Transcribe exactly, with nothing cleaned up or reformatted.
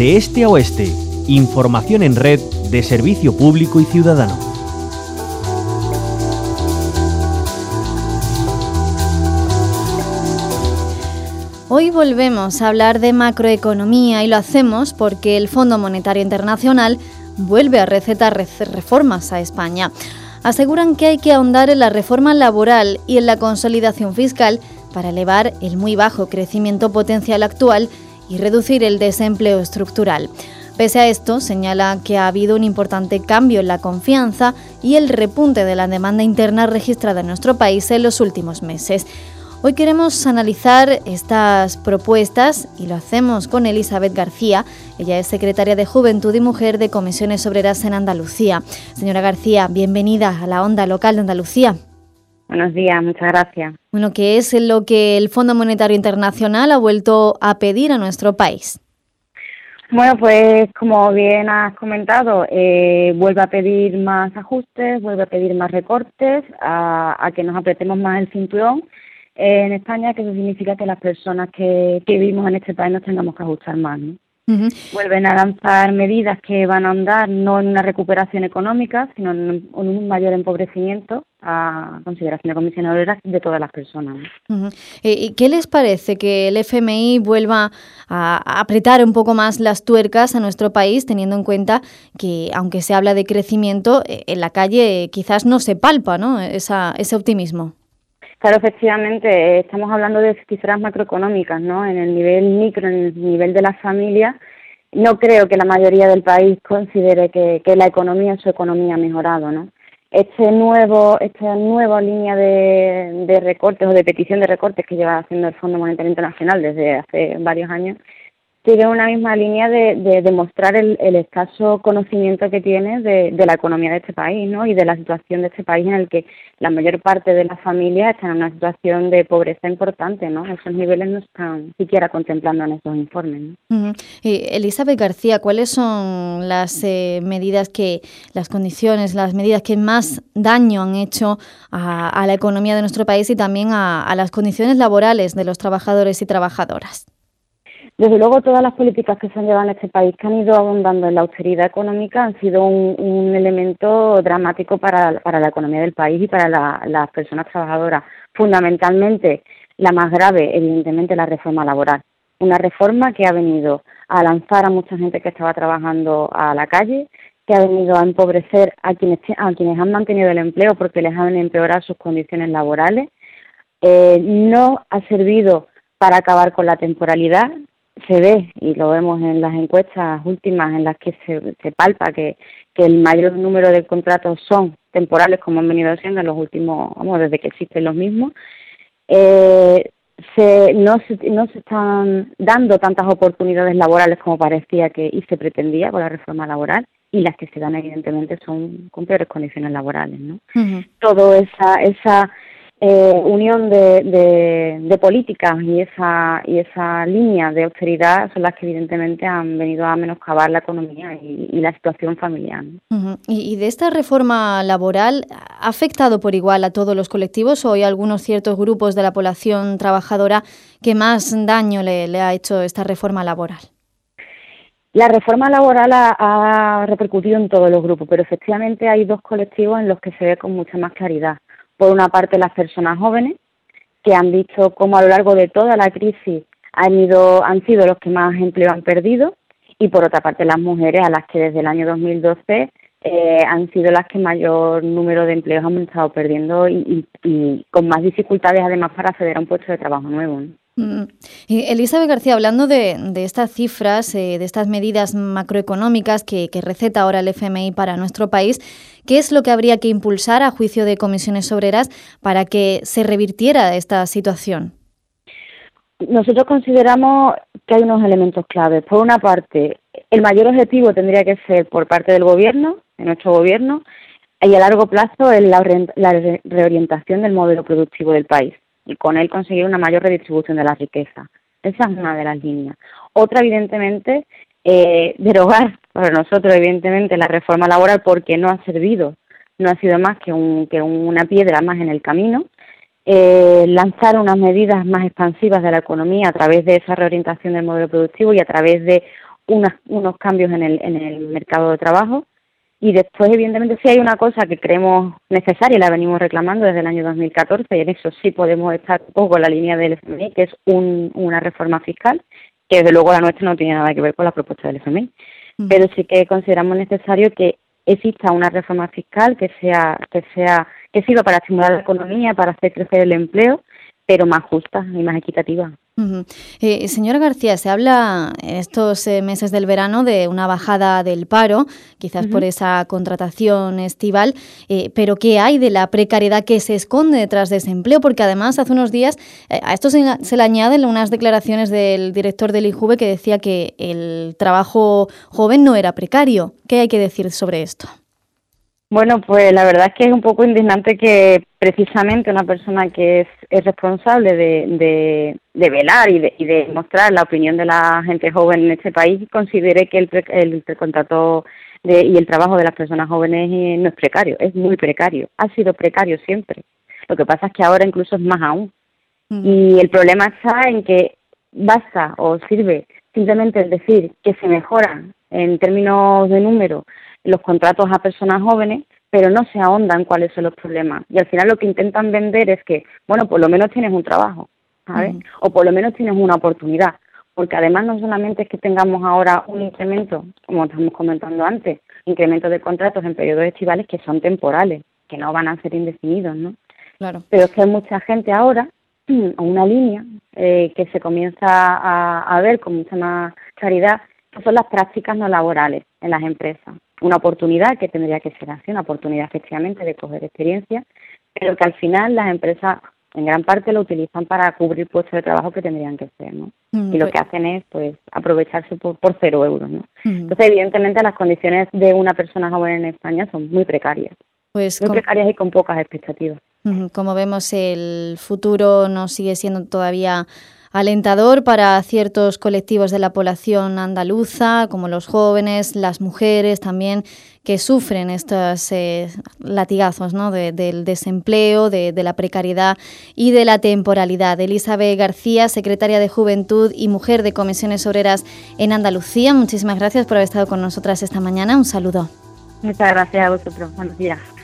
De este a oeste, información en red de servicio público y ciudadano. Hoy volvemos a hablar de macroeconomía y lo hacemos porque el Fondo Monetario Internacional vuelve a recetar reformas a España. Aseguran que hay que ahondar en la reforma laboral y en la consolidación fiscal para elevar el muy bajo crecimiento potencial actual y reducir el desempleo estructural. Pese a esto, señala que ha habido un importante cambio en la confianza y el repunte de la demanda interna registrada en nuestro país en los últimos meses. Hoy queremos analizar estas propuestas y lo hacemos con Elizabeth García. Ella es secretaria de Juventud y Mujer de Comisiones Obreras en Andalucía. Señora García, bienvenida a la Onda Local de Andalucía. Buenos días, muchas gracias. Bueno, ¿qué es lo que el Fondo Monetario Internacional ha vuelto a pedir a nuestro país? Bueno, pues como bien has comentado, eh, vuelve a pedir más ajustes, vuelve a pedir más recortes, a, a que nos apretemos más el cinturón en España, que eso significa que las personas que, que vivimos en este país nos tengamos que ajustar más, ¿no? Uh-huh. Vuelven a lanzar medidas que van a andar no en una recuperación económica, sino en un, en un mayor empobrecimiento a consideración de comisiones obreras de todas las personas, ¿no? Uh-huh. ¿Y qué les parece que el F M I vuelva a apretar un poco más las tuercas a nuestro país, teniendo en cuenta que, aunque se habla de crecimiento, en la calle quizás no se palpa, ¿no?, Esa, ese optimismo? Claro, efectivamente, estamos hablando de cifras macroeconómicas, ¿no? En el nivel micro, en el nivel de las familias, no creo que la mayoría del país considere que, que la economía, su economía ha mejorado, ¿no? Este nuevo, esta nueva línea de, de recortes o de petición de recortes que lleva haciendo el Fondo Monetario Internacional desde hace varios años, sigue una misma línea de, de demostrar el, el escaso conocimiento que tiene de, de la economía de este país, ¿no? Y de la situación de este país en el que la mayor parte de las familias están en una situación de pobreza importante, ¿no? Esos niveles no están siquiera contemplando en esos informes, ¿no? Uh-huh. Y Elizabeth García, ¿cuáles son las eh, medidas que, las condiciones, las medidas que más daño han hecho a, a la economía de nuestro país y también a, a las condiciones laborales de los trabajadores y trabajadoras? Desde luego, todas las políticas que se han llevado en este país, que han ido abundando en la austeridad económica, han sido un, un elemento dramático para, para la economía del país y para la, las personas trabajadoras. Fundamentalmente, la más grave, evidentemente, la reforma laboral. Una reforma que ha venido a lanzar a mucha gente que estaba trabajando a la calle, que ha venido a empobrecer a quienes, a quienes han mantenido el empleo porque les han empeorado sus condiciones laborales. Eh, no ha servido para acabar con la temporalidad. Se ve, y lo vemos en las encuestas últimas en las que se, se palpa que, que el mayor número de contratos son temporales, como han venido siendo en los últimos, vamos, desde que existen los mismos. Eh, se, no, se, no se están dando tantas oportunidades laborales como parecía que y se pretendía con la reforma laboral, y las que se dan evidentemente son con peores condiciones laborales, ¿no? Uh-huh. Todo esa esa Eh, unión de, de, de políticas y esa y esa línea de austeridad son las que evidentemente han venido a menoscabar la economía y, y la situación familiar, ¿no? Uh-huh. ¿Y, y de esta reforma laboral ha afectado por igual a todos los colectivos o hay algunos ciertos grupos de la población trabajadora que más daño le, le ha hecho esta reforma laboral? La reforma laboral ha, ha repercutido en todos los grupos, pero efectivamente hay dos colectivos en los que se ve con mucha más claridad. Por una parte, las personas jóvenes, que han visto cómo a lo largo de toda la crisis han, ido, han sido los que más empleo han perdido, y por otra parte las mujeres, a las que desde el año dos mil doce eh, han sido las que mayor número de empleos han estado perdiendo y, y, y con más dificultades además para acceder a un puesto de trabajo nuevo, ¿no? Mm. Elizabeth García, hablando de, de estas cifras, eh, de estas medidas macroeconómicas que, que receta ahora el F M I para nuestro país, ¿qué es lo que habría que impulsar a juicio de Comisiones Obreras para que se revirtiera esta situación? Nosotros consideramos que hay unos elementos claves. Por una parte, el mayor objetivo tendría que ser por parte del Gobierno, de nuestro Gobierno, y a largo plazo es la, la reorientación del modelo productivo del país, y con él conseguir una mayor redistribución de la riqueza. Esa es una de las líneas. Otra, evidentemente, eh, derogar para nosotros, evidentemente, la reforma laboral porque no ha servido, no ha sido más que, un, que una piedra más en el camino. Eh, lanzar unas medidas más expansivas de la economía a través de esa reorientación del modelo productivo y a través de unas, unos cambios en el, en el mercado de trabajo. Y después, evidentemente, sí hay una cosa que creemos necesaria y la venimos reclamando desde el año dos mil catorce, y en eso sí podemos estar un poco en la línea del F M I, que es un, una reforma fiscal, que desde luego la nuestra no tiene nada que ver con la propuesta del F M I. Uh-huh. Pero sí que consideramos necesario que exista una reforma fiscal que sea que sea que sirva para estimular la economía, para hacer crecer el empleo, pero más justa y más equitativa. Uh-huh. Eh, señora García, se habla en estos eh, meses del verano de una bajada del paro, quizás uh-huh. por esa contratación estival, eh, pero ¿qué hay de la precariedad que se esconde detrás de ese empleo? Porque además hace unos días eh, a esto se, se le añaden unas declaraciones del director del IJUVE que decía que el trabajo joven no era precario. ¿Qué hay que decir sobre esto? Bueno, pues la verdad es que es un poco indignante que precisamente una persona que es, es responsable de, de, de velar y de, y de mostrar la opinión de la gente joven en este país considere que el, pre, el precontrato de, y el trabajo de las personas jóvenes no es precario, es muy precario, ha sido precario siempre. Lo que pasa es que ahora incluso es más aún. Uh-huh. Y el problema está en que basta o sirve simplemente el decir que se mejoran en términos de número los contratos a personas jóvenes, pero no se ahondan cuáles son los problemas. Y al final lo que intentan vender es que, bueno, por lo menos tienes un trabajo, ¿sabes? Uh-huh. O por lo menos tienes una oportunidad. Porque además no solamente es que tengamos ahora un incremento, como estamos comentando antes, incremento de contratos en periodos estivales que son temporales, que no van a ser indefinidos, ¿no? Claro. Pero es que hay mucha gente ahora, una línea eh, que se comienza a, a ver con mucha más claridad, que son las prácticas no laborales en las empresas. Una oportunidad que tendría que ser así, una oportunidad efectivamente de coger experiencia, pero que al final las empresas en gran parte lo utilizan para cubrir puestos de trabajo que tendrían que ser, ¿no? Mm, y lo pues... que hacen es pues aprovecharse por, por cero euros, ¿no? Mm. Entonces, evidentemente, las condiciones de una persona joven en España son muy precarias, pues muy com... precarias y con pocas expectativas. Como vemos, el futuro no sigue siendo todavía alentador para ciertos colectivos de la población andaluza, como los jóvenes, las mujeres también, que sufren estos eh, latigazos, ¿no? de, del desempleo, de, de la precariedad y de la temporalidad. Elizabeth García, secretaria de Juventud y Mujer de Comisiones Obreras en Andalucía, muchísimas gracias por haber estado con nosotras esta mañana. Un saludo. Muchas gracias a vosotros. Buenos días.